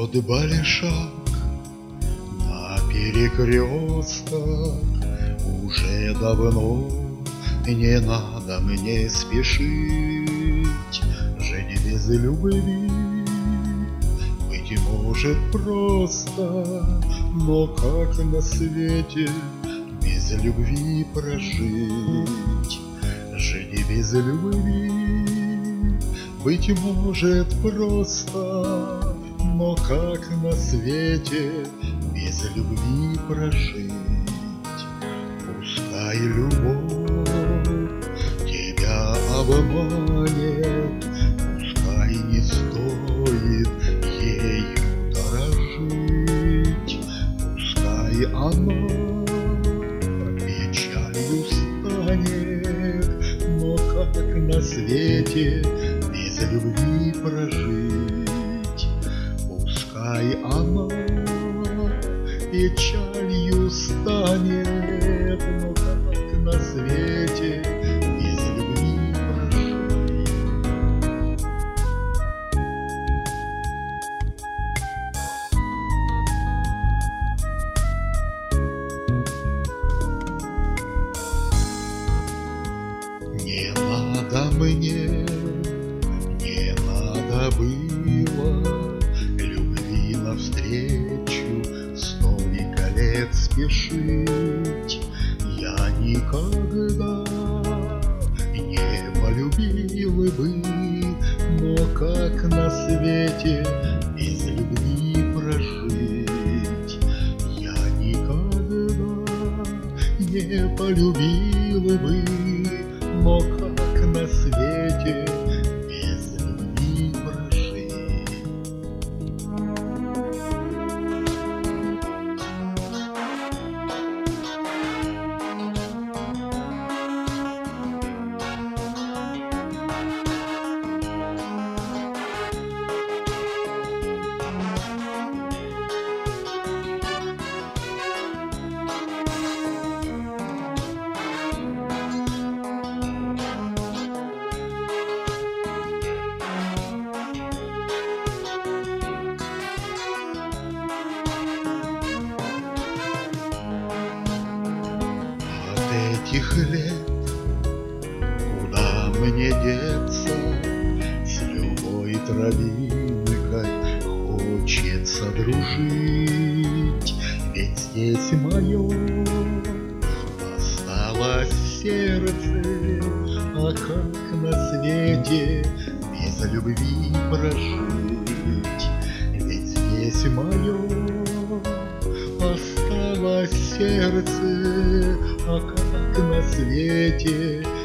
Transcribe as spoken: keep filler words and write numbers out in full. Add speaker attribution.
Speaker 1: Тот большак на перекрестках уже давно не надо мне спешить. Жить без любви быть может просто, но как на свете без любви прожить? Жить без любви быть может просто, но как на свете без любви прожить? Пускай любовь тебя обманет, пускай не стоит ею дорожить, пускай она печалью станет, но как на свете без любви прожить? Пускай она печалью станет, но как на свете без любви прожить? Не надо мне, не надо было любви навстречу столько лет спешить. Я никогда не полюбил бы, но как на свете без любви прожить? Я никогда не полюбил бы, но как на свете без любви прожить? Этих лет куда мне деться? С любой травинкой хочется дружить, ведь здесь мое осталось сердце. А как на свете без любви прожить? Ведь здесь мое осталось сердце, а как на свете